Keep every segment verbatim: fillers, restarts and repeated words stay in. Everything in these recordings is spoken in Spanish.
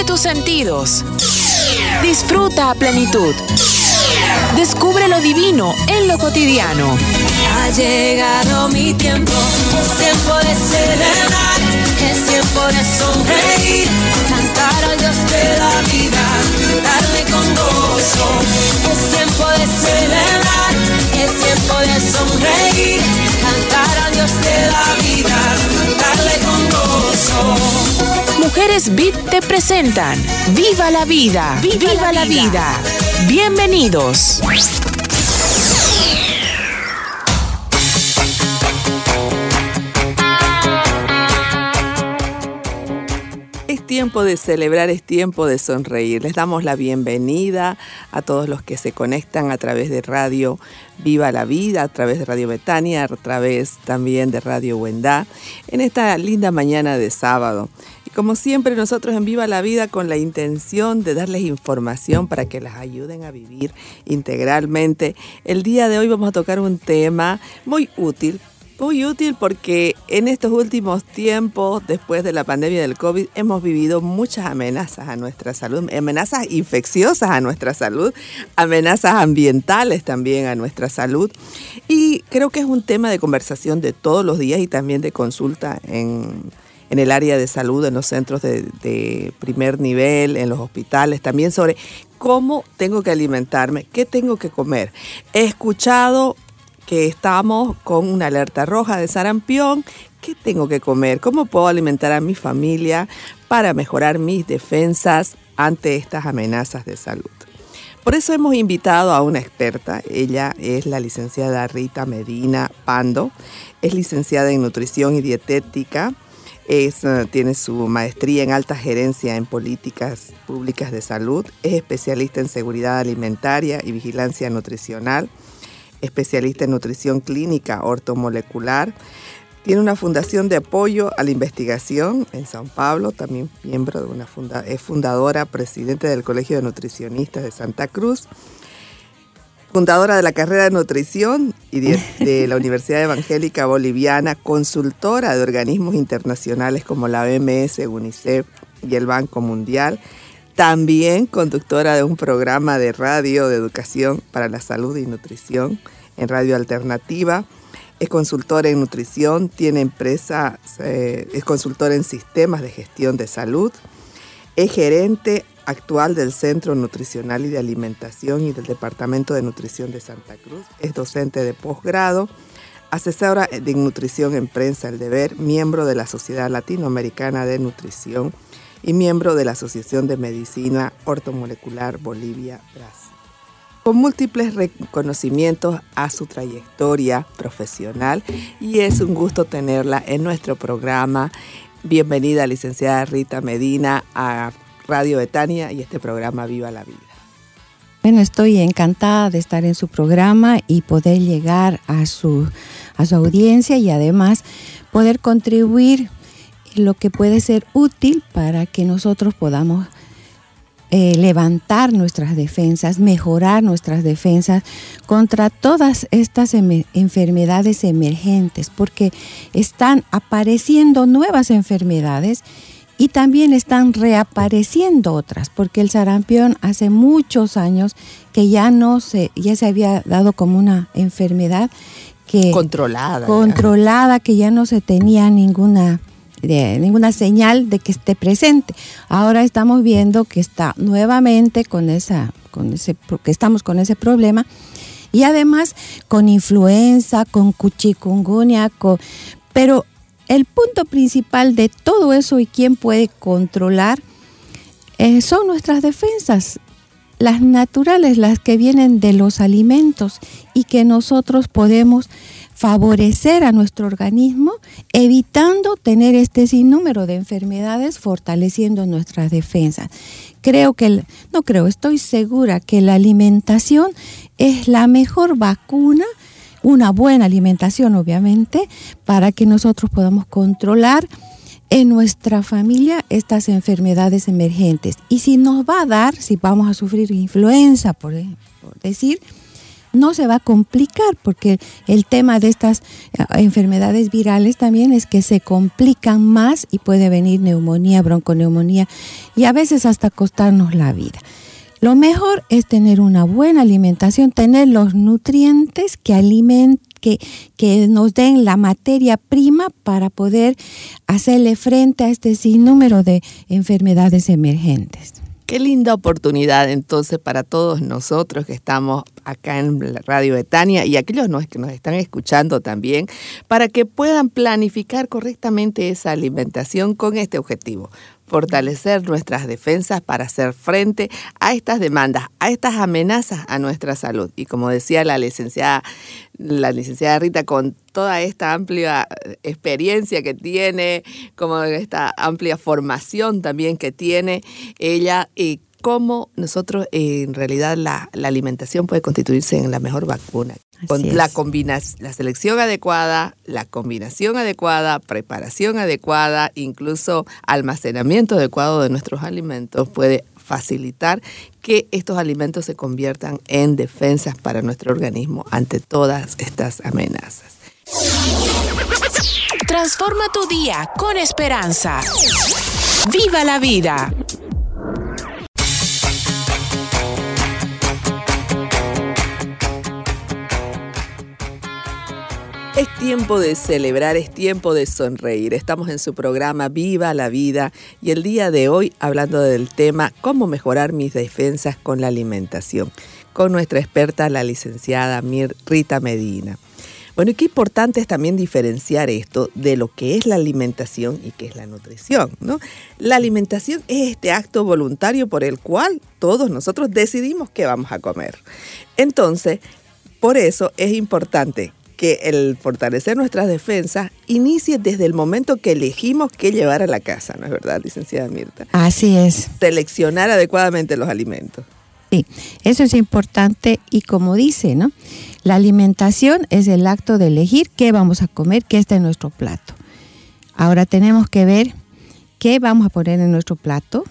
Abre tus sentidos. Disfruta a plenitud. Descubre lo divino en lo cotidiano. Ha llegado mi tiempo, es tiempo de celebrar, es tiempo de sonreír, cantar al Dios de la vida, darle con gozo. Es tiempo de celebrar, es tiempo de sonreír, cantar al Dios de la vida, darle con gozo. Mujeres Beat te presentan Viva la Vida, Viva, Viva la, la vida. vida. Bienvenidos. Es tiempo de celebrar, es tiempo de sonreír. Les damos la bienvenida a todos los que se conectan a través de Radio Viva la Vida, a través de Radio Betania, a través también de Radio Wendá, en esta linda mañana de sábado. Y como siempre, nosotros en Viva la Vida con la intención de darles información para que las ayuden a vivir integralmente. El día de hoy vamos a tocar un tema muy útil. Muy útil porque en estos últimos tiempos, después de la pandemia del COVID, hemos vivido muchas amenazas a nuestra salud, amenazas infecciosas a nuestra salud, amenazas ambientales también a nuestra salud. Y creo que es un tema de conversación de todos los días y también de consulta en, en el área de salud, en los centros de, de primer nivel, en los hospitales, también sobre cómo tengo que alimentarme, qué tengo que comer. He escuchado que estamos con una alerta roja de sarampión. ¿Qué tengo que comer? ¿Cómo puedo alimentar a mi familia para mejorar mis defensas ante estas amenazas de salud? Por eso hemos invitado a una experta. Ella es la licenciada Rita Medina Pando. Es licenciada en nutrición y dietética. Es, uh, tiene su maestría en alta gerencia en políticas públicas de salud. Es especialista en seguridad alimentaria y vigilancia nutricional. Especialista en nutrición clínica ortomolecular. Tiene una fundación de apoyo a la investigación en São Paulo, también miembro de una funda, es fundadora, presidente del Colegio de Nutricionistas de Santa Cruz, fundadora de la carrera de nutrición y de, de la Universidad Evangélica Boliviana, consultora de organismos internacionales como la O M S, UNICEF y el Banco Mundial. También conductora de un programa de radio de educación para la salud y nutrición en Radio Alternativa. Es consultora en nutrición, tiene empresa, eh, es consultora en sistemas de gestión de salud. Es gerente actual del Centro Nutricional y de Alimentación y del Departamento de Nutrición de Santa Cruz. Es docente de posgrado, asesora de nutrición en Prensa El Deber, miembro de la Sociedad Latinoamericana de Nutrición y miembro de la Asociación de Medicina Ortomolecular Bolivia-Brasil. Con múltiples reconocimientos a su trayectoria profesional, y es un gusto tenerla en nuestro programa. Bienvenida, licenciada Rita Medina, a Radio Betania y este programa Viva la Vida. Bueno, estoy encantada de estar en su programa y poder llegar a su, a su audiencia y además poder contribuir lo que puede ser útil para que nosotros podamos eh, levantar nuestras defensas, mejorar nuestras defensas contra todas estas em- enfermedades emergentes, porque están apareciendo nuevas enfermedades y también están reapareciendo otras, porque el sarampión hace muchos años que ya no se, ya se había dado como una enfermedad que controlada, controlada, que ya no se tenía ninguna de ninguna señal de que esté presente. Ahora estamos viendo que está nuevamente con esa, con ese, que estamos con ese problema, y además con influenza, con chikungunya, con, pero el punto principal de todo eso y quién puede controlar eh, son nuestras defensas, las naturales, las que vienen de los alimentos y que nosotros podemos favorecer a nuestro organismo, evitando tener este sinnúmero de enfermedades, fortaleciendo nuestras defensas. Creo que, no creo, estoy segura que la alimentación es la mejor vacuna, una buena alimentación obviamente, para que nosotros podamos controlar en nuestra familia estas enfermedades emergentes. Y si nos va a dar, si vamos a sufrir influenza, por, por decir, no se va a complicar, porque el tema de estas enfermedades virales también es que se complican más y puede venir neumonía, bronconeumonía y a veces hasta costarnos la vida. Lo mejor es tener una buena alimentación, tener los nutrientes que alimentan, que, que nos den la materia prima para poder hacerle frente a este sinnúmero de enfermedades emergentes. Qué linda oportunidad entonces para todos nosotros que estamos acá en Radio Betania y aquellos que nos están escuchando también, para que puedan planificar correctamente esa alimentación con este objetivo: fortalecer nuestras defensas para hacer frente a estas demandas, a estas amenazas a nuestra salud. Y como decía la licenciada, la licenciada Rita, con toda esta amplia experiencia que tiene, como esta amplia formación también que tiene ella, y cómo nosotros eh, en realidad la, la alimentación puede constituirse en la mejor vacuna. Con la, combinación, la selección adecuada, la combinación adecuada, preparación adecuada, incluso almacenamiento adecuado de nuestros alimentos puede facilitar que estos alimentos se conviertan en defensas para nuestro organismo ante todas estas amenazas. Transforma tu día con esperanza. ¡Viva la vida! Es tiempo de celebrar, es tiempo de sonreír. Estamos en su programa Viva la Vida y el día de hoy hablando del tema cómo mejorar mis defensas con la alimentación, con nuestra experta, la licenciada Mir Rita Medina. Bueno, y qué importante es también diferenciar esto de lo que es la alimentación y qué es la nutrición, ¿no? La alimentación es este acto voluntario por el cual todos nosotros decidimos qué vamos a comer. Entonces, por eso es importante que el fortalecer nuestras defensas inicie desde el momento que elegimos qué llevar a la casa, ¿no es verdad, licenciada Mirta? Así es. Seleccionar adecuadamente los alimentos. Sí, eso es importante y como dice, ¿no? La alimentación es el acto de elegir qué vamos a comer, qué está en nuestro plato. Ahora tenemos que ver qué vamos a poner en nuestro plato,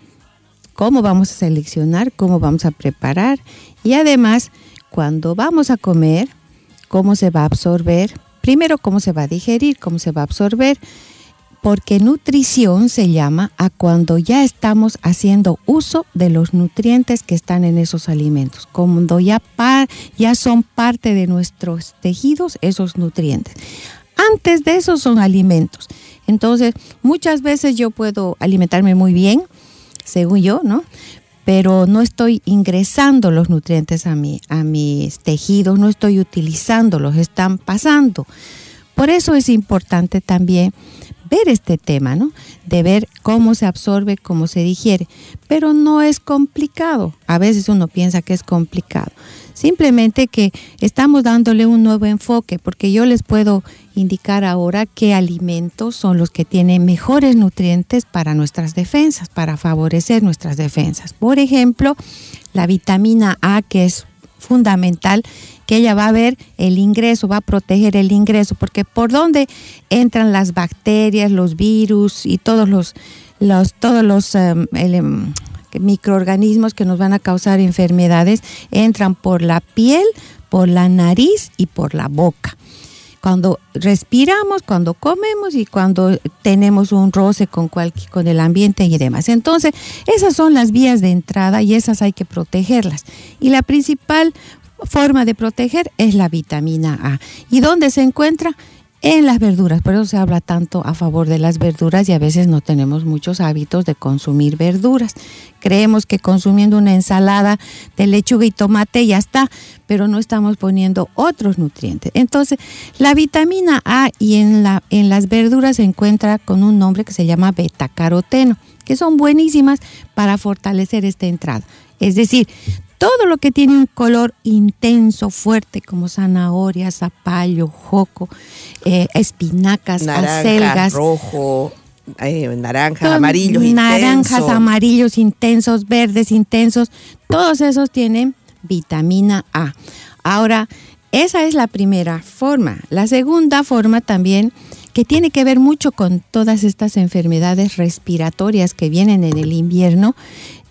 cómo vamos a seleccionar, cómo vamos a preparar y además cuando vamos a comer, cómo se va a absorber, primero cómo se va a digerir, cómo se va a absorber, porque nutrición se llama a cuando ya estamos haciendo uso de los nutrientes que están en esos alimentos, cuando ya, par, ya son parte de nuestros tejidos esos nutrientes. Antes de eso son alimentos. Entonces, muchas veces yo puedo alimentarme muy bien, según yo, ¿no? Pero no estoy ingresando los nutrientes a, mi, a mis tejidos, no estoy utilizándolos, están pasando. Por eso es importante también ver este tema, ¿no? De ver cómo se absorbe, cómo se digiere. Pero no es complicado. A veces uno piensa que es complicado. Simplemente que estamos dándole un nuevo enfoque, porque yo les puedo indicar ahora qué alimentos son los que tienen mejores nutrientes para nuestras defensas, para favorecer nuestras defensas. Por ejemplo, la vitamina A, que es fundamental, que ella va a ver el ingreso, va a proteger el ingreso, porque por donde entran las bacterias, los virus y todos los, los, todos los um, el, um, microorganismos que nos van a causar enfermedades, entran por la piel, por la nariz y por la boca. Cuando respiramos, cuando comemos y cuando tenemos un roce con, cualquier, con el ambiente y demás. Entonces, esas son las vías de entrada y esas hay que protegerlas. Y la principal forma de proteger es la vitamina A. ¿Y dónde se encuentra? En las verduras. Por eso se habla tanto a favor de las verduras y a veces no tenemos muchos hábitos de consumir verduras. Creemos que consumiendo una ensalada de lechuga y tomate ya está, pero no estamos poniendo otros nutrientes. Entonces, la vitamina A y en, la, en las verduras se encuentra con un nombre que se llama betacaroteno, que son buenísimas para fortalecer esta entrada. Es decir, todo lo que tiene un color intenso, fuerte, como zanahoria, zapallo, joco, eh, espinacas, naranja, acelgas. rojo, eh, naranjas, amarillos Naranjas, intensos. amarillos intensos, verdes intensos. Todos esos tienen vitamina A. Ahora, esa es la primera forma. La segunda forma también, que tiene que ver mucho con todas estas enfermedades respiratorias que vienen en el invierno,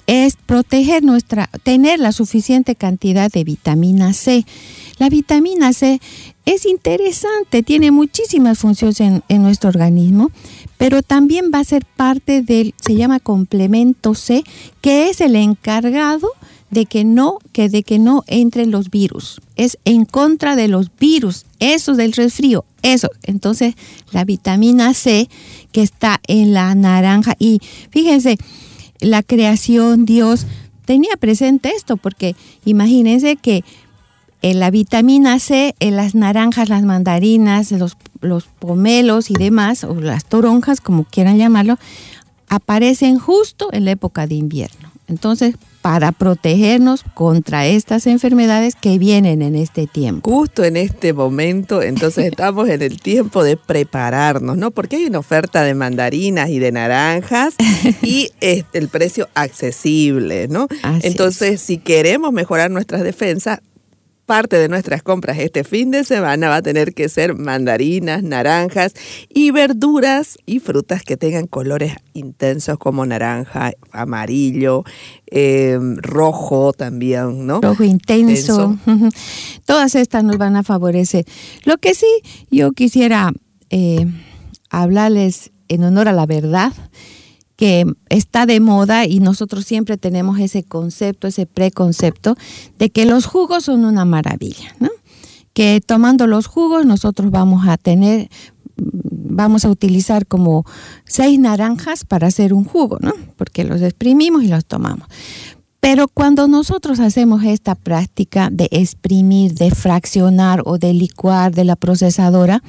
es proteger nuestra, tener la suficiente cantidad de vitamina C. La vitamina C es interesante, tiene muchísimas funciones en, en nuestro organismo, pero también va a ser parte del, se llama complemento C, que es el encargado de que no, que de que no entren los virus. Es en contra de los virus, eso del resfrío, eso. Entonces, la vitamina C que está en la naranja, y fíjense, la creación, Dios tenía presente esto, porque imagínense que en la vitamina C, en las naranjas, las mandarinas, los, los pomelos y demás, o las toronjas, como quieran llamarlo, aparecen justo en la época de invierno. Entonces, para protegernos contra estas enfermedades que vienen en este tiempo. Justo en este momento, entonces estamos en el tiempo de prepararnos, ¿no? Porque hay una oferta de mandarinas y de naranjas y es el precio accesible, ¿no? Así entonces, es. Si queremos mejorar nuestras defensas, parte de nuestras compras este fin de semana va a tener que ser mandarinas, naranjas y verduras y frutas que tengan colores intensos como naranja, amarillo, eh, rojo también, ¿no? Rojo intenso. intenso. Todas estas nos van a favorecer. Lo que sí yo quisiera eh, hablarles en honor a la verdad, que está de moda y nosotros siempre tenemos ese concepto, ese preconcepto de que los jugos son una maravilla, ¿no? Que tomando los jugos nosotros vamos a tener, vamos a utilizar como seis naranjas para hacer un jugo, ¿no? Porque los exprimimos y los tomamos. Pero cuando nosotros hacemos esta práctica de exprimir, de fraccionar o de licuar de la procesadora,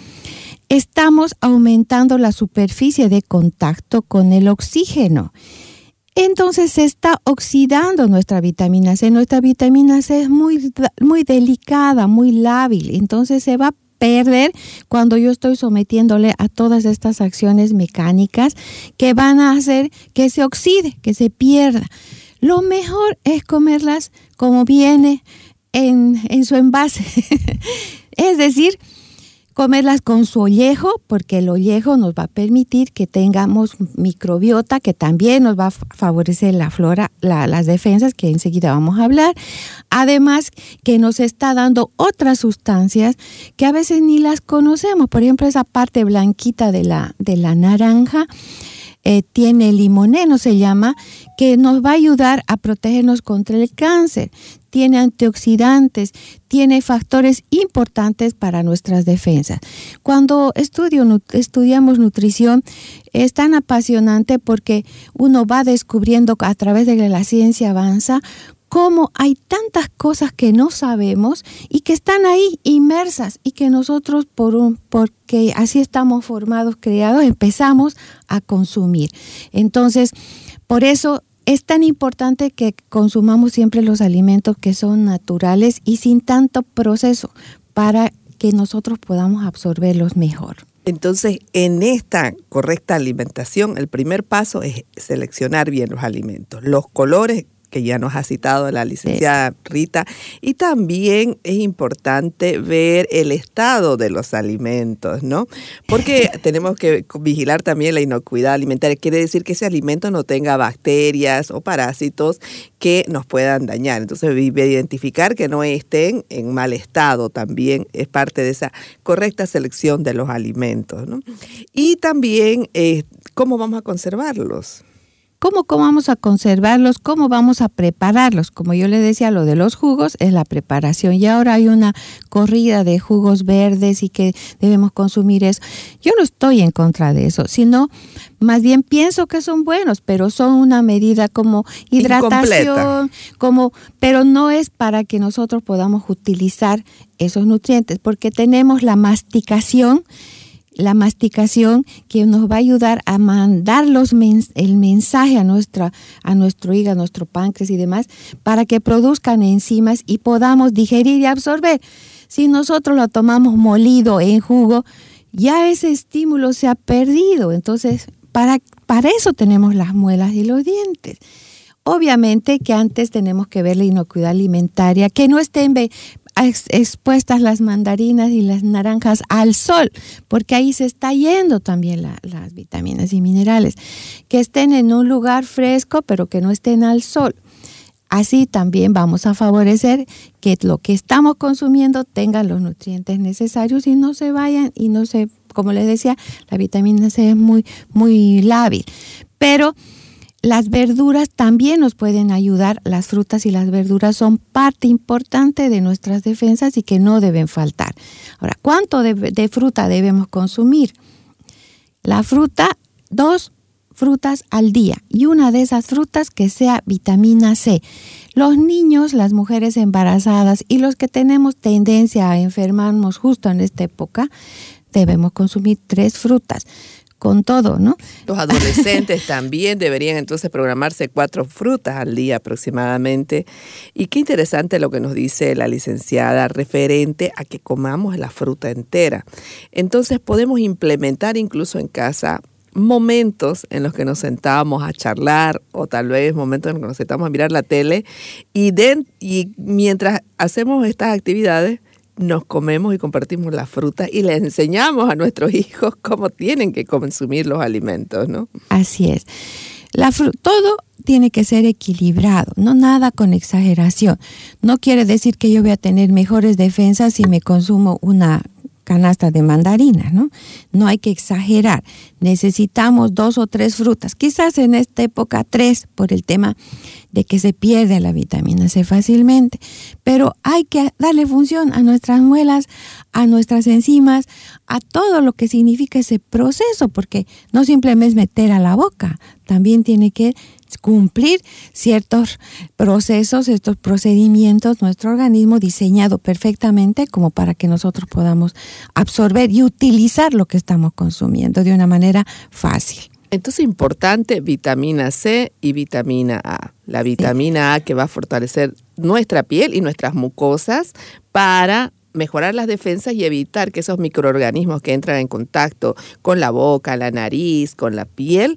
estamos aumentando la superficie de contacto con el oxígeno. Entonces se está oxidando nuestra vitamina C. Nuestra vitamina C es muy, muy delicada, muy lábil. Entonces se va a perder cuando yo estoy sometiéndole a todas estas acciones mecánicas que van a hacer que se oxide, que se pierda. Lo mejor es comerlas como viene en, en su envase. Es decir, comerlas con su ollejo, porque el ollejo nos va a permitir que tengamos microbiota, que también nos va a favorecer la flora, la, las defensas, que enseguida vamos a hablar. Además, que nos está dando otras sustancias que a veces ni las conocemos. Por ejemplo, esa parte blanquita de la, de la naranja, eh, tiene limoneno, se llama, que nos va a ayudar a protegernos contra el cáncer. Tiene antioxidantes, tiene factores importantes para nuestras defensas. Cuando estudio, estudiamos nutrición, es tan apasionante porque uno va descubriendo a través de que la ciencia avanza cómo hay tantas cosas que no sabemos y que están ahí inmersas y que nosotros, por un, porque así estamos formados, creados, empezamos a consumir. Entonces, por eso es tan importante que consumamos siempre los alimentos que son naturales y sin tanto proceso para que nosotros podamos absorberlos mejor. Entonces, en esta correcta alimentación, el primer paso es seleccionar bien los alimentos, los colores que ya nos ha citado la licenciada sí. Rita, y también es importante ver el estado de los alimentos, ¿no? Porque tenemos que vigilar también la inocuidad alimentaria, quiere decir que ese alimento no tenga bacterias o parásitos que nos puedan dañar. Entonces, identificar que no estén en mal estado también es parte de esa correcta selección de los alimentos, ¿no? Y también, eh, ¿cómo vamos a conservarlos? ¿Cómo, ¿Cómo vamos a conservarlos? ¿Cómo vamos a prepararlos? Como yo le decía, lo de los jugos es la preparación. Y ahora hay una corrida de jugos verdes y que debemos consumir eso. Yo no estoy en contra de eso, sino más bien pienso que son buenos, pero son una medida como hidratación, como, pero no es para que nosotros podamos utilizar esos nutrientes, porque tenemos la masticación, la masticación que nos va a ayudar a mandar los mens- el mensaje a, nuestra, a nuestro hígado, a nuestro páncreas y demás, para que produzcan enzimas y podamos digerir y absorber. Si nosotros lo tomamos molido en jugo, ya ese estímulo se ha perdido. Entonces, para, para eso tenemos las muelas y los dientes. Obviamente que antes tenemos que ver la inocuidad alimentaria, que no estén ex- expuestas las mandarinas y las naranjas al sol, porque ahí se está yendo también la, las vitaminas y minerales. Que estén en un lugar fresco, pero que no estén al sol. Así también vamos a favorecer que lo que estamos consumiendo tenga los nutrientes necesarios y no se vayan y no se, como les decía, la vitamina C es muy, muy lábil. Pero las verduras también nos pueden ayudar. Las frutas y las verduras son parte importante de nuestras defensas y que no deben faltar. Ahora, ¿cuánto de, de fruta debemos consumir? La fruta, dos frutas al día y una de esas frutas que sea vitamina C. Los niños, las mujeres embarazadas y los que tenemos tendencia a enfermarnos justo en esta época, debemos consumir tres frutas. Con todo, ¿no? Los adolescentes también deberían entonces programarse cuatro frutas al día aproximadamente. Y qué interesante lo que nos dice la licenciada referente a que comamos la fruta entera. Entonces podemos implementar incluso en casa momentos en los que nos sentábamos a charlar o tal vez momentos en los que nos sentamos a mirar la tele y, de, y mientras hacemos estas actividades nos comemos y compartimos la fruta y les enseñamos a nuestros hijos cómo tienen que consumir los alimentos, ¿no? Así es. La fru- todo tiene que ser equilibrado, no nada con exageración. No quiere decir que yo voy a tener mejores defensas si me consumo una canasta de mandarinas, ¿no? No hay que exagerar. Necesitamos dos o tres frutas, quizás en esta época tres por el tema de que se pierde la vitamina C fácilmente, pero hay que darle función a nuestras muelas, a nuestras enzimas, a todo lo que significa ese proceso, porque no simplemente es meter a la boca, también tiene que cumplir ciertos procesos, estos procedimientos, nuestro organismo diseñado perfectamente como para que nosotros podamos absorber y utilizar lo que estamos consumiendo de una manera fácil. Entonces, importante, vitamina C y vitamina A. La vitamina A que va a fortalecer nuestra piel y nuestras mucosas para mejorar las defensas y evitar que esos microorganismos que entran en contacto con la boca, la nariz, con la piel,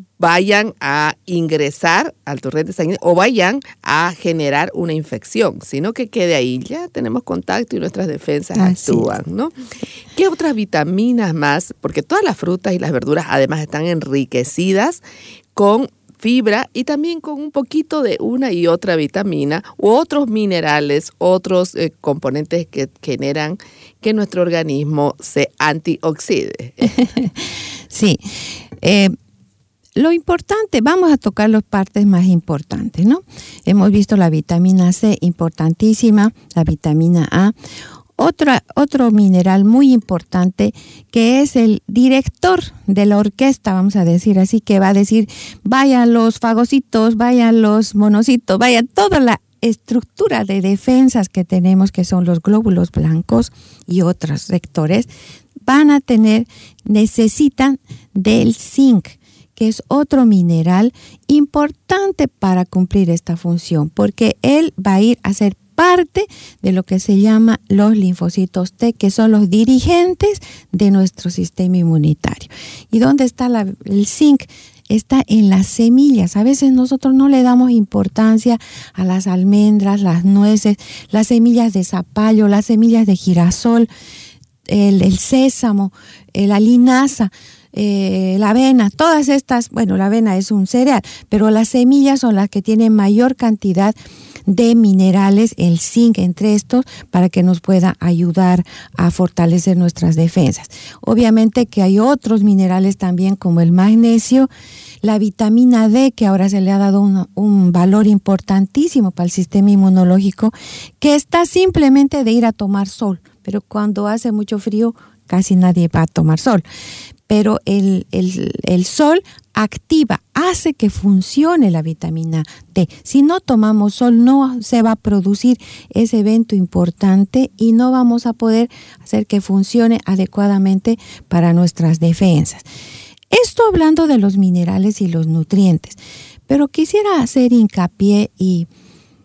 vayan a ingresar al torrente sanguíneo o vayan a generar una infección, sino que quede ahí. Ya tenemos contacto y nuestras defensas Así actúan, ¿no? ¿Qué otras vitaminas más? Porque todas las frutas y las verduras además están enriquecidas con fibra y también con un poquito de una y otra vitamina u otros minerales, otros eh, componentes que generan que nuestro organismo se antioxide. Sí. Eh, Lo importante, vamos a tocar las partes más importantes, ¿no? Hemos visto la vitamina C, importantísima, la vitamina A. Otra, otro mineral muy importante que es el director de la orquesta, vamos a decir así, que va a decir, vayan los fagocitos, vayan los monocitos, vayan toda la estructura de defensas que tenemos, que son los glóbulos blancos y otros sectores, van a tener, necesitan del zinc, que es otro mineral importante para cumplir esta función, porque él va a ir a ser parte de lo que se llama los linfocitos T, que son los dirigentes de nuestro sistema inmunitario. ¿Y dónde está la, el zinc? Está en las semillas. A veces nosotros no le damos importancia a las almendras, las nueces, las semillas de zapallo, las semillas de girasol, el, el sésamo, la linaza. Eh, la avena, todas estas, bueno, la avena es un cereal, pero las semillas son las que tienen mayor cantidad de minerales, el zinc entre estos, para que nos pueda ayudar a fortalecer nuestras defensas. Obviamente que hay otros minerales también como el magnesio, la vitamina D, que ahora se le ha dado un, un valor importantísimo para el sistema inmunológico, que está simplemente de ir a tomar sol, pero cuando hace mucho frío casi nadie va a tomar sol. Pero el, el, el sol activa, hace que funcione la vitamina D. Si no tomamos sol, no se va a producir ese evento importante y no vamos a poder hacer que funcione adecuadamente para nuestras defensas. Esto hablando de los minerales y los nutrientes, pero quisiera hacer hincapié y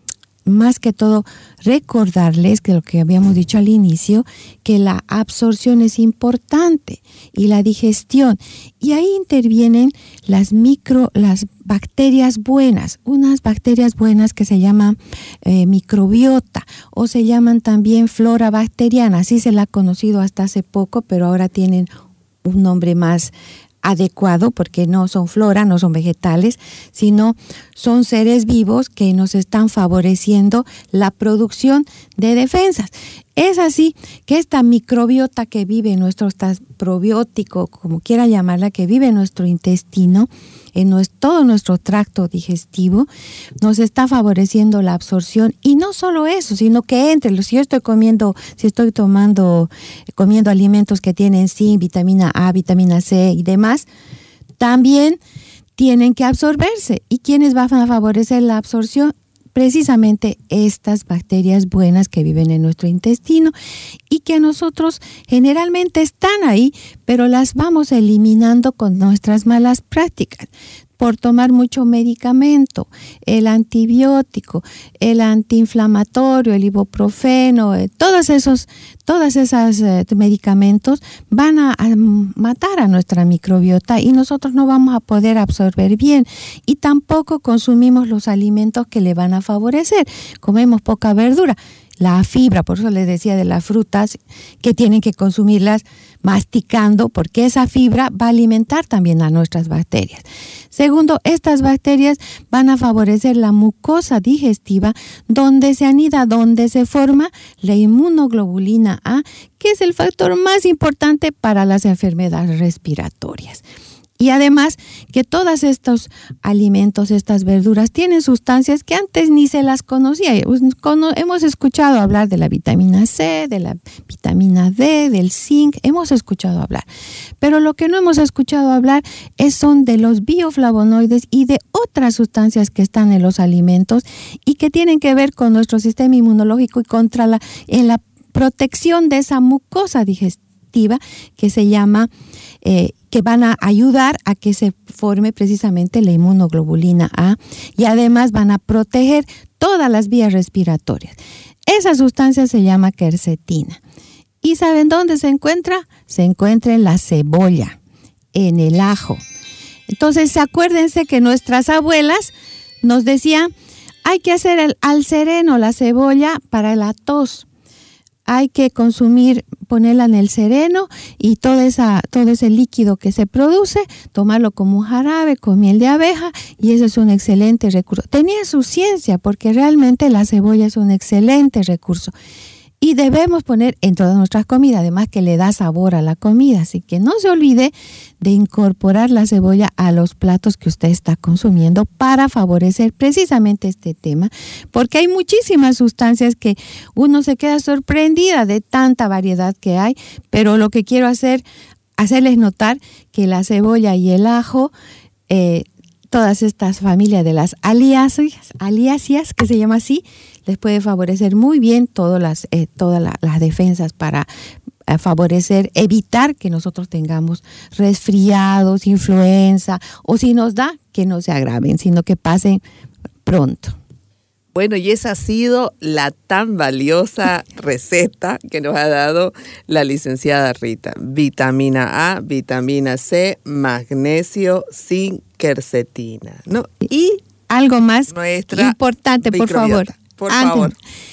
más que todo recordarles que lo que habíamos dicho al inicio, que la absorción es importante y la digestión. Y ahí intervienen las micro, las bacterias buenas, unas bacterias buenas que se llaman eh, microbiota o se llaman también flora bacteriana. Así se la ha conocido hasta hace poco, pero ahora tienen un nombre más adecuado porque no son flora, no son vegetales, sino son seres vivos que nos están favoreciendo la producción de defensas. Es así que esta microbiota que vive en nuestro probiótico, como quiera llamarla, que vive en nuestro intestino, en nuestro, todo nuestro tracto digestivo, nos está favoreciendo la absorción. Y no solo eso, sino que entre, si yo estoy comiendo, si estoy tomando, comiendo alimentos que tienen zinc, vitamina A, vitamina C y demás, también tienen que absorberse. ¿Y quiénes van a favorecer la absorción? Precisamente estas bacterias buenas que viven en nuestro intestino y que nosotros generalmente están ahí, pero las vamos eliminando con nuestras malas prácticas. Por tomar mucho medicamento, el antibiótico, el antiinflamatorio, el ibuprofeno, eh, todos esos, todos esos eh, medicamentos van a, a matar a nuestra microbiota y nosotros no vamos a poder absorber bien y tampoco consumimos los alimentos que le van a favorecer. Comemos poca verdura. La fibra, por eso les decía de las frutas, que tienen que consumirlas masticando, porque esa fibra va a alimentar también a nuestras bacterias. Segundo, estas bacterias van a favorecer la mucosa digestiva, donde se anida, donde se forma la inmunoglobulina A, que es el factor más importante para las enfermedades respiratorias. Y además que todos estos alimentos, estas verduras, tienen sustancias que antes ni se las conocía. Hemos escuchado hablar de la vitamina C, de la vitamina D, del zinc, hemos escuchado hablar. Pero lo que no hemos escuchado hablar es, son de los bioflavonoides y de otras sustancias que están en los alimentos y que tienen que ver con nuestro sistema inmunológico y contra la, en la protección de esa mucosa digestiva que se llama... Eh, que van a ayudar a que se forme precisamente la inmunoglobulina A y además van a proteger todas las vías respiratorias. Esa sustancia se llama quercetina. ¿Y saben dónde se encuentra? Se encuentra en la cebolla, en el ajo. Entonces, acuérdense que nuestras abuelas nos decían, hay que hacer el, al sereno la cebolla para la tos. Hay que consumir, ponerla en el sereno y toda esa, todo ese líquido que se produce, tomarlo como un jarabe con miel de abeja y eso es un excelente recurso. Tenía su ciencia porque realmente la cebolla es un excelente recurso y debemos poner en todas nuestras comidas, además que le da sabor a la comida, así que no se olvide de incorporar la cebolla a los platos que usted está consumiendo para favorecer precisamente este tema, porque hay muchísimas sustancias que uno se queda sorprendida de tanta variedad que hay, pero lo que quiero hacer, hacerles notar que la cebolla y el ajo, eh, todas estas familias de las aliáceas, aliáceas, que se llama así, les puede favorecer muy bien todas las, eh, todas la, las defensas para eh, favorecer, evitar que nosotros tengamos resfriados, influenza, o si nos da, que no se agraven, sino que pasen pronto. Bueno, y esa ha sido la tan valiosa receta que nos ha dado la licenciada Rita. Vitamina A, vitamina C, magnesio, zinc, quercetina, ¿no? Y algo más nuestra importante, por favor. Por Antes, favor.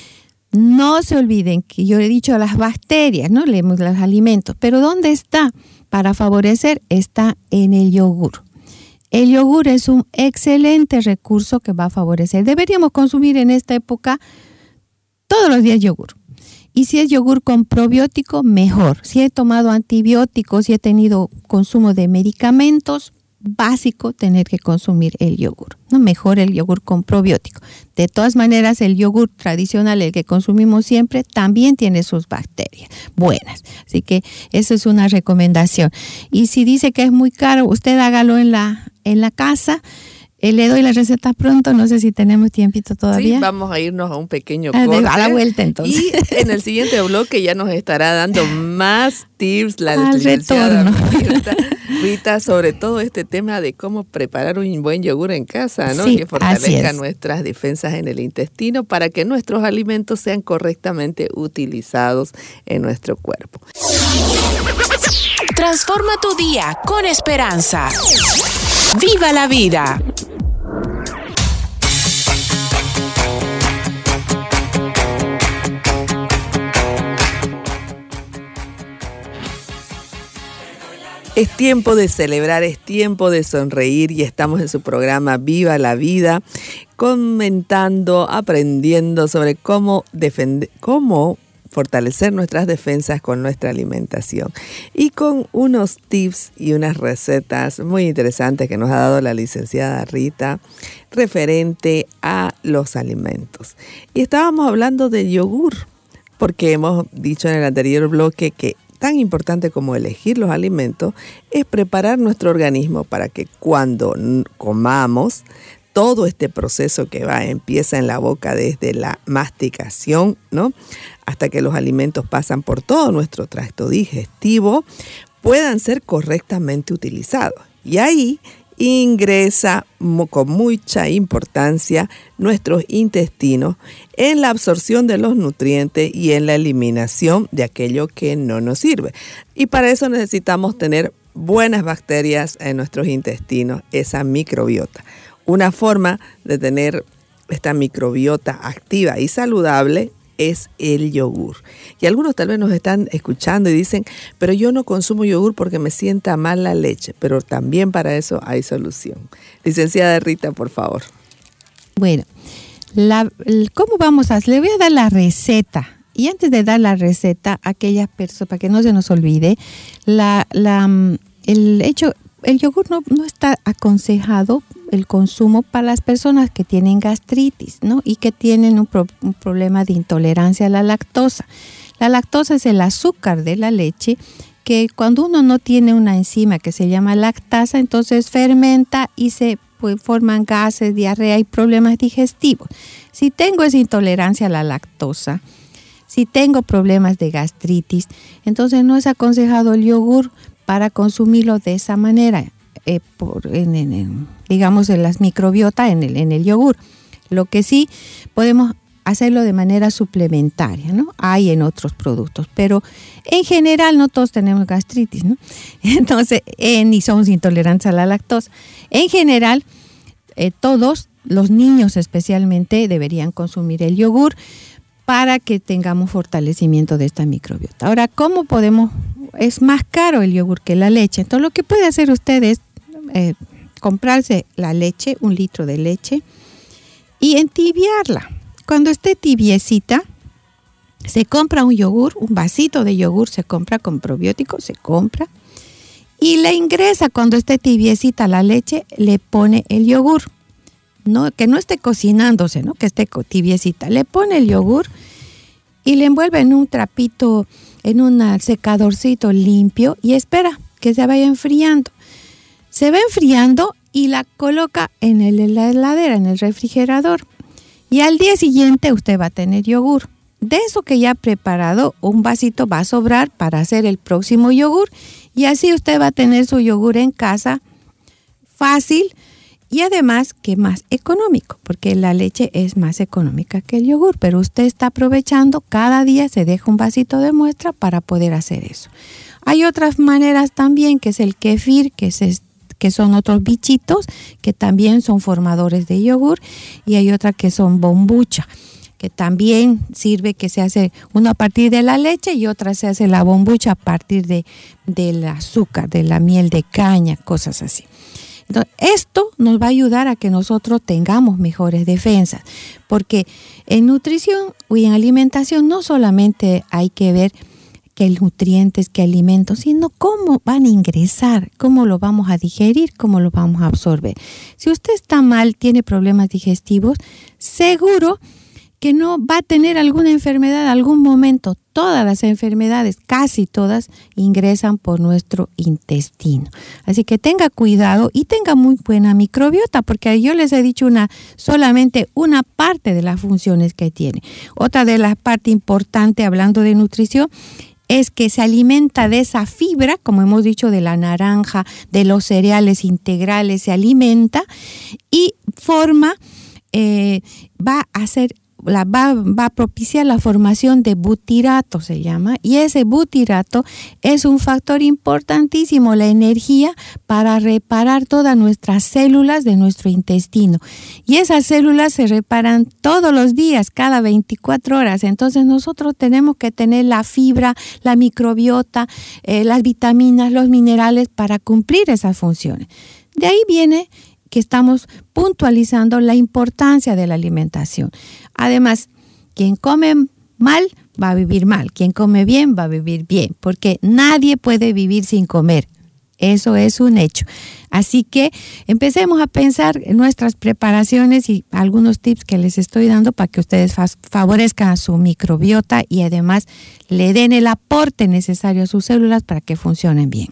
No se olviden que yo he dicho las bacterias, ¿no? Leemos los alimentos, pero ¿dónde está? Para favorecer, está en el yogur. El yogur es un excelente recurso que va a favorecer. Deberíamos consumir en esta época todos los días yogur. Y si es yogur con probiótico, mejor. Si he tomado antibióticos, si he tenido consumo de medicamentos, básico tener que consumir el yogur, ¿no? Mejor el yogur con probiótico. De todas maneras, el yogur tradicional, el que consumimos siempre, también tiene sus bacterias buenas. Así que esa es una recomendación. Y si dice que es muy caro, usted hágalo en la, en la casa. Eh, le doy la receta pronto, no sé si tenemos tiempito todavía. Sí, vamos a irnos a un pequeño ah, corte. A la vuelta entonces. Y en el siguiente bloque ya nos estará dando más tips la Al licenciada retorno. Rita, Rita, sobre todo este tema de cómo preparar un buen yogur en casa, ¿no? Sí, que fortalezca así es. nuestras defensas en el intestino para que nuestros alimentos sean correctamente utilizados en nuestro cuerpo. Transforma tu día con esperanza. ¡Viva la vida! Es tiempo de celebrar, es tiempo de sonreír y estamos en su programa Viva la Vida, comentando, aprendiendo sobre cómo defender, cómo fortalecer nuestras defensas con nuestra alimentación y con unos tips y unas recetas muy interesantes que nos ha dado la licenciada Rita referente a los alimentos. Y estábamos hablando de yogur, porque hemos dicho en el anterior bloque que tan importante como elegir los alimentos es preparar nuestro organismo para que cuando comamos, todo este proceso que va, empieza en la boca desde la masticación, ¿no? Hasta que los alimentos pasan por todo nuestro tracto digestivo, puedan ser correctamente utilizados. Y ahí ingresa con mucha importancia nuestros intestinos en la absorción de los nutrientes y en la eliminación de aquello que no nos sirve. Y para eso necesitamos tener buenas bacterias en nuestros intestinos, esa microbiota. Una forma de tener esta microbiota activa y saludable es el yogur. Y algunos tal vez nos están escuchando y dicen, pero yo no consumo yogur porque me sienta mal la leche. Pero también para eso hay solución. Licenciada Rita, por favor. Bueno, la, ¿cómo vamos a hacer? Le voy a dar la receta. Y antes de dar la receta, aquellas personas, para que no se nos olvide, la, la, el hecho, el yogur no, no está aconsejado el consumo para las personas que tienen gastritis, ¿no? Y que tienen un, pro, un problema de intolerancia a la lactosa. La lactosa es el azúcar de la leche que cuando uno no tiene una enzima que se llama lactasa, entonces fermenta y se pues, forman gases, diarrea y problemas digestivos. Si tengo esa intolerancia a la lactosa, si tengo problemas de gastritis, entonces no es aconsejado el yogur para consumirlo de esa manera. Eh, por, en, en, en, digamos en las microbiota en el, en el yogur. Lo que sí podemos hacerlo de manera suplementaria, ¿no? Hay en otros productos, pero en general no todos tenemos gastritis, ¿no? Entonces, eh, ni somos intolerantes a la lactosa. En general, eh, todos, los niños especialmente, deberían consumir el yogur para que tengamos fortalecimiento de esta microbiota. Ahora, ¿cómo podemos? Es más caro el yogur que la leche. Entonces, lo que puede hacer usted es Eh, comprarse la leche, un litro de leche y entibiarla. Cuando esté tibiecita, se compra un yogur, un vasito de yogur, se compra con probióticos, se compra y le ingresa cuando esté tibiecita la leche, le pone el yogur. No, que no esté cocinándose, ¿no? Que esté tibiecita. Le pone el yogur y le envuelve en un trapito, en un secadorcito limpio y espera que se vaya enfriando. Se va enfriando y la coloca en el, la heladera, en el refrigerador. Y al día siguiente usted va a tener yogur. De eso que ya ha preparado, un vasito va a sobrar para hacer el próximo yogur. Y así usted va a tener su yogur en casa fácil y además que más económico, porque la leche es más económica que el yogur. Pero usted está aprovechando, cada día se deja un vasito de muestra para poder hacer eso. Hay otras maneras también, que es el kefir, que es este, que son otros bichitos que también son formadores de yogur, y hay otra que son bombucha, que también sirve, que se hace uno a partir de la leche y otra se hace la bombucha a partir de del azúcar, de la miel de caña, cosas así. Entonces, esto nos va a ayudar a que nosotros tengamos mejores defensas, porque en nutrición y en alimentación no solamente hay que ver qué nutrientes, qué alimentos, sino cómo van a ingresar, cómo lo vamos a digerir, cómo lo vamos a absorber. Si usted está mal, tiene problemas digestivos, seguro que no va a tener alguna enfermedad, algún momento. Todas las enfermedades, casi todas, ingresan por nuestro intestino. Así que tenga cuidado y tenga muy buena microbiota, porque yo les he dicho una, solamente una parte de las funciones que tiene. Otra de las partes importantes, hablando de nutrición, es que se alimenta de esa fibra, como hemos dicho, de la naranja, de los cereales integrales, se alimenta y forma, eh, va a hacer... La, va, va a propiciar la formación de butirato, se llama, y ese butirato es un factor importantísimo, la energía para reparar todas nuestras células de nuestro intestino. Y esas células se reparan todos los días, cada veinticuatro horas. Entonces nosotros tenemos que tener la fibra, la microbiota, eh, las vitaminas, los minerales para cumplir esas funciones. De ahí viene que estamos puntualizando la importancia de la alimentación. Además, quien come mal va a vivir mal, quien come bien va a vivir bien, porque nadie puede vivir sin comer. Eso es un hecho. Así que empecemos a pensar en nuestras preparaciones y algunos tips que les estoy dando para que ustedes favorezcan a su microbiota y además le den el aporte necesario a sus células para que funcionen bien.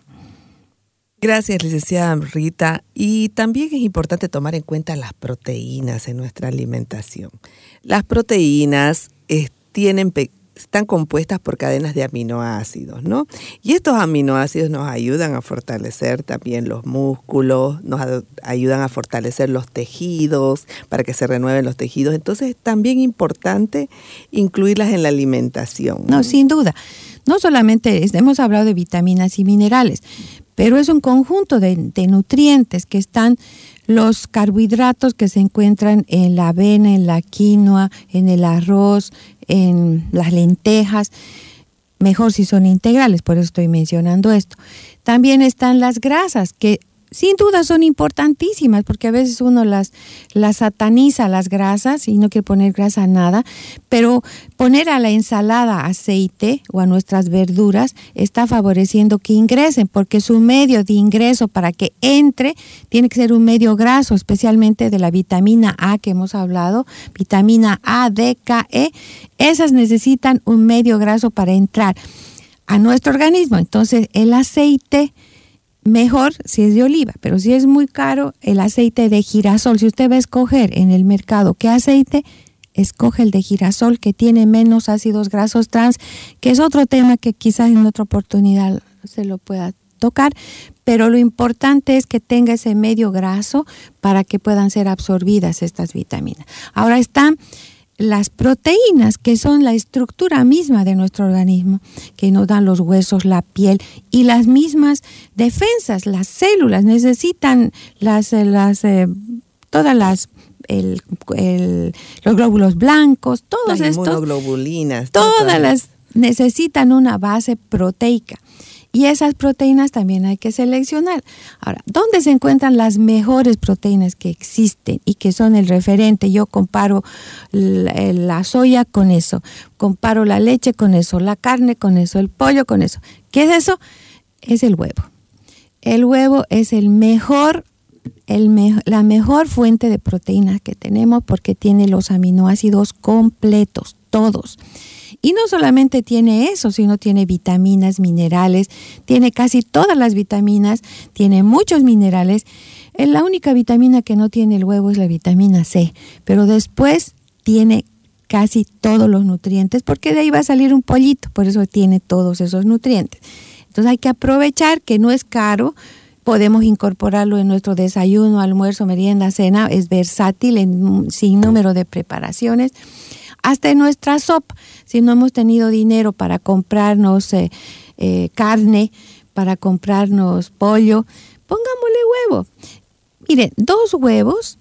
Gracias, licenciada Rita. Y también es importante tomar en cuenta las proteínas en nuestra alimentación. Las proteínas eh, tienen, están compuestas por cadenas de aminoácidos, ¿no? Y estos aminoácidos nos ayudan a fortalecer también los músculos, nos a, ayudan a fortalecer los tejidos, para que se renueven los tejidos. Entonces es también importante incluirlas en la alimentación. No, sin duda. No solamente hemos hablado de vitaminas y minerales, pero es un conjunto de, de nutrientes que están los carbohidratos que se encuentran en la avena, en la quinoa, en el arroz, en las lentejas, mejor si son integrales, por eso estoy mencionando esto. También están las grasas que sin duda son importantísimas, porque a veces uno las, las sataniza las grasas y no quiere poner grasa a nada, pero poner a la ensalada aceite o a nuestras verduras está favoreciendo que ingresen, porque su medio de ingreso para que entre tiene que ser un medio graso, especialmente de la vitamina A que hemos hablado, vitamina A, D, K, E, esas necesitan un medio graso para entrar a nuestro organismo. Entonces el aceite mejor si es de oliva, pero si es muy caro, el aceite de girasol. Si usted va a escoger en el mercado qué aceite, escoge el de girasol, que tiene menos ácidos grasos trans, que es otro tema que quizás en otra oportunidad se lo pueda tocar, pero lo importante es que tenga ese medio graso para que puedan ser absorbidas estas vitaminas. Ahora están las proteínas, que son la estructura misma de nuestro organismo, que nos dan los huesos, la piel y las mismas defensas. Las células necesitan las, las eh, todas las el, el, los glóbulos blancos, todos las estos, inmunoglobulinas, todas, todas las necesitan una base proteica. Y esas proteínas también hay que seleccionar. Ahora, ¿dónde se encuentran las mejores proteínas que existen y que son el referente? Yo comparo la, la soya con eso, comparo la leche con eso, la carne con eso, el pollo con eso. ¿Qué es eso? Es el huevo. El huevo es el mejor, el me, la mejor fuente de proteínas que tenemos porque tiene los aminoácidos completos, todos. Y no solamente tiene eso, sino tiene vitaminas, minerales, tiene casi todas las vitaminas, tiene muchos minerales. La única vitamina que no tiene el huevo es la vitamina C, pero después tiene casi todos los nutrientes, porque de ahí va a salir un pollito, por eso tiene todos esos nutrientes. Entonces hay que aprovechar que no es caro, podemos incorporarlo en nuestro desayuno, almuerzo, merienda, cena, es versátil en un sinnúmero de preparaciones. Hasta en nuestra sopa, si no hemos tenido dinero para comprarnos eh, eh, carne, para comprarnos pollo, pongámosle huevo. Miren, dos huevos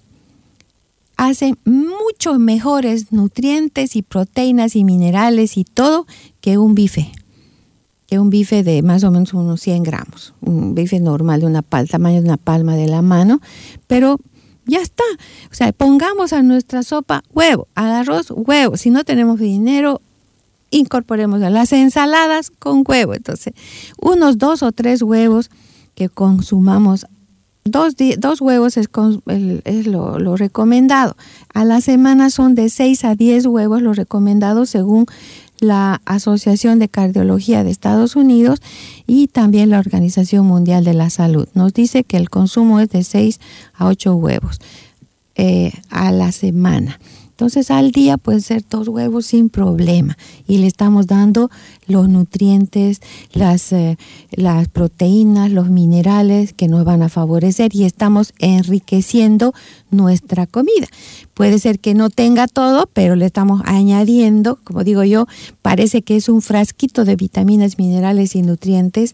hacen mucho mejores nutrientes y proteínas y minerales y todo que un bife, que un bife de más o menos unos cien gramos, un bife normal de una palma, tamaño de una palma de la mano, pero ya está. O sea, pongamos a nuestra sopa huevo, al arroz huevo. Si no tenemos dinero, incorporemos a las ensaladas con huevo. Entonces, unos dos o tres huevos que consumamos Dos, di- dos huevos es, con- el- es lo, lo recomendado. A la semana son de seis a diez huevos lo recomendado según la Asociación de Cardiología de Estados Unidos y también la Organización Mundial de la Salud. Nos dice que el consumo es de seis a ocho huevos eh, a la semana. Entonces al día pueden ser dos huevos sin problema y le estamos dando los nutrientes, las, eh, las proteínas, los minerales que nos van a favorecer y estamos enriqueciendo nuestra comida. Puede ser que no tenga todo, pero le estamos añadiendo, como digo yo, parece que es un frasquito de vitaminas, minerales y nutrientes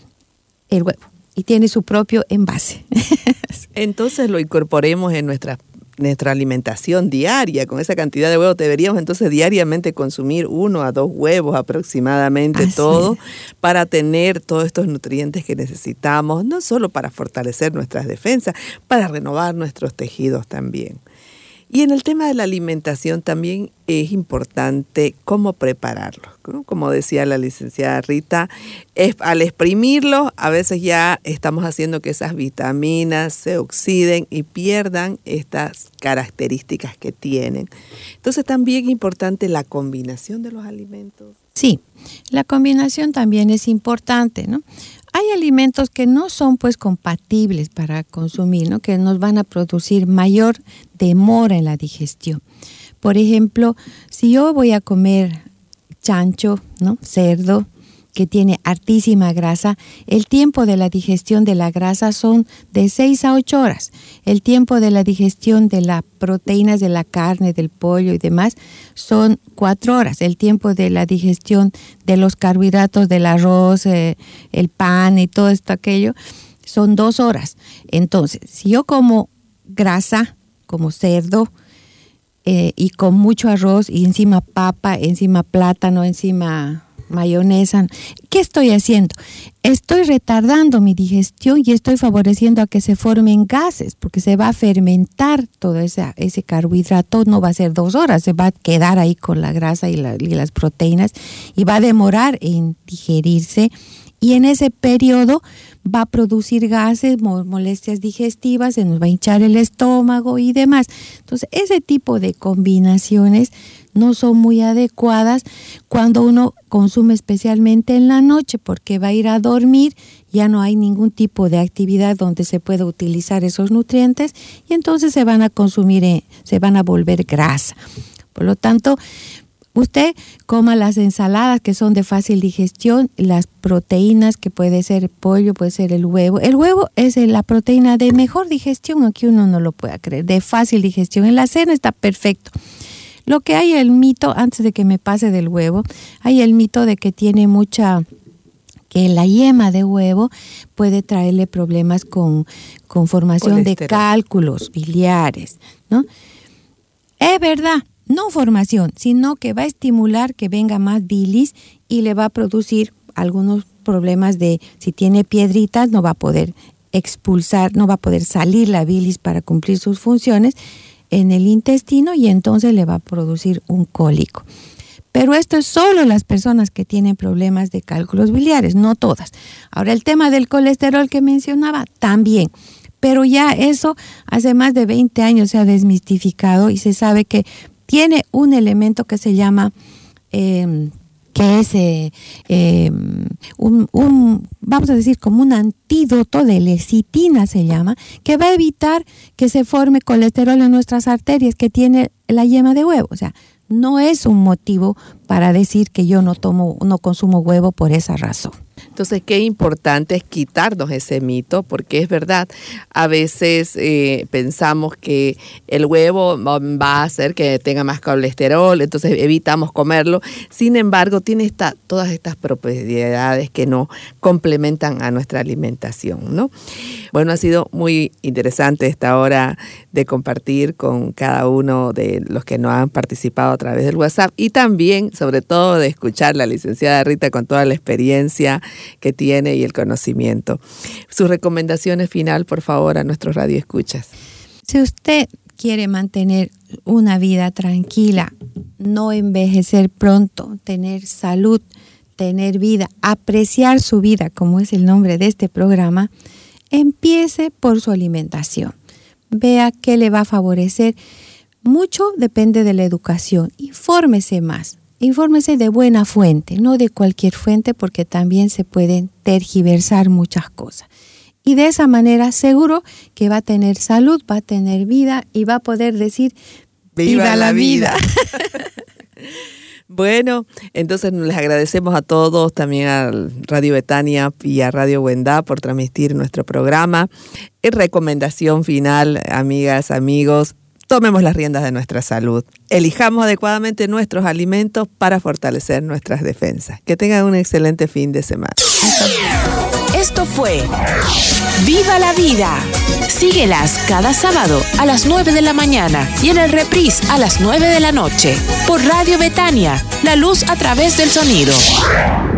el huevo y tiene su propio envase. Entonces lo incorporemos en nuestra nuestra alimentación diaria. Con esa cantidad de huevos deberíamos entonces diariamente consumir uno a dos huevos aproximadamente. Así todo es. Para tener todos estos nutrientes que necesitamos, no solo para fortalecer nuestras defensas, para renovar nuestros tejidos también. Y en el tema de la alimentación también es importante cómo prepararlo, ¿no? Como decía la licenciada Rita, es, al exprimirlo a veces ya estamos haciendo que esas vitaminas se oxiden y pierdan estas características que tienen. Entonces también es importante la combinación de los alimentos. Sí, la combinación también es importante, ¿no? Hay alimentos que no son pues compatibles para consumir, ¿no? Que nos van a producir mayor demora en la digestión. Por ejemplo, si yo voy a comer chancho, ¿no? Cerdo, que tiene hartísima grasa, el tiempo de la digestión de la grasa son de seis a ocho horas. El tiempo de la digestión de las proteínas de la carne, del pollo y demás son cuatro horas. El tiempo de la digestión de los carbohidratos, del arroz, eh, el pan y todo esto, aquello, son dos horas. Entonces, si yo como grasa, como cerdo, eh, y con mucho arroz y encima papa, encima plátano, encima mayonesa, ¿qué estoy haciendo? Estoy retardando mi digestión y estoy favoreciendo a que se formen gases, porque se va a fermentar todo ese, ese carbohidrato, no va a ser dos horas, se va a quedar ahí con la grasa y, la, y las proteínas y va a demorar en digerirse y en ese periodo va a producir gases, molestias digestivas, se nos va a hinchar el estómago y demás. Entonces, ese tipo de combinaciones no son muy adecuadas cuando uno consume especialmente en la noche, porque va a ir a dormir, ya no hay ningún tipo de actividad donde se pueda utilizar esos nutrientes y entonces se van a consumir, eh, se van a volver grasa. Por lo tanto, usted coma las ensaladas que son de fácil digestión, las proteínas que puede ser pollo, puede ser el huevo. El huevo es la proteína de mejor digestión, aquí uno no lo pueda creer, de fácil digestión. En la cena está perfecto. Lo que hay el mito, antes de que me pase del huevo, hay el mito de que tiene mucha, que la yema de huevo puede traerle problemas con, con formación de cálculos biliares, ¿no? Es verdad, no formación, sino que va a estimular que venga más bilis y le va a producir algunos problemas de, si tiene piedritas, no va a poder expulsar, no va a poder salir la bilis para cumplir sus funciones en el intestino y entonces le va a producir un cólico. Pero esto es solo las personas que tienen problemas de cálculos biliares, no todas. Ahora, el tema del colesterol que mencionaba, también. Pero ya eso hace más de veinte años se ha desmistificado y se sabe que tiene un elemento que se llama, eh, que es eh, eh, un, un, vamos a decir, como un antídoto de lecitina se llama, que va a evitar que se forme colesterol en nuestras arterias, que tiene la yema de huevo. O sea, no es un motivo para decir que yo no tomo, no consumo huevo por esa razón. Entonces, qué importante es quitarnos ese mito, porque es verdad, a veces eh, pensamos que el huevo va a hacer que tenga más colesterol, entonces evitamos comerlo. Sin embargo, tiene esta, todas estas propiedades que nos complementan a nuestra alimentación, ¿no? Bueno, ha sido muy interesante esta hora de compartir con cada uno de los que nos han participado a través del WhatsApp y también, sobre todo, de escuchar a la licenciada Rita con toda la experiencia que tiene y el conocimiento. Sus recomendaciones final, por favor, a nuestros radioescuchas. Si usted quiere mantener una vida tranquila, no envejecer pronto, tener salud, tener vida, apreciar su vida, como es el nombre de este programa, empiece por su alimentación. Vea qué le va a favorecer. Mucho depende de la educación. Infórmese más. Infórmese de buena fuente, no de cualquier fuente, porque también se pueden tergiversar muchas cosas. Y de esa manera seguro que va a tener salud, va a tener vida y va a poder decir ¡viva, ¡viva la vida! vida. Bueno, entonces les agradecemos a todos, también a Radio Betania y a Radio Wendá por transmitir nuestro programa. Y recomendación final, amigas, amigos, tomemos las riendas de nuestra salud. Elijamos adecuadamente nuestros alimentos para fortalecer nuestras defensas. Que tengan un excelente fin de semana. Esto fue ¡Viva la Vida! Síguelas cada sábado a las nueve de la mañana y en el reprise a las nueve de la noche por Radio Betania, la luz a través del sonido.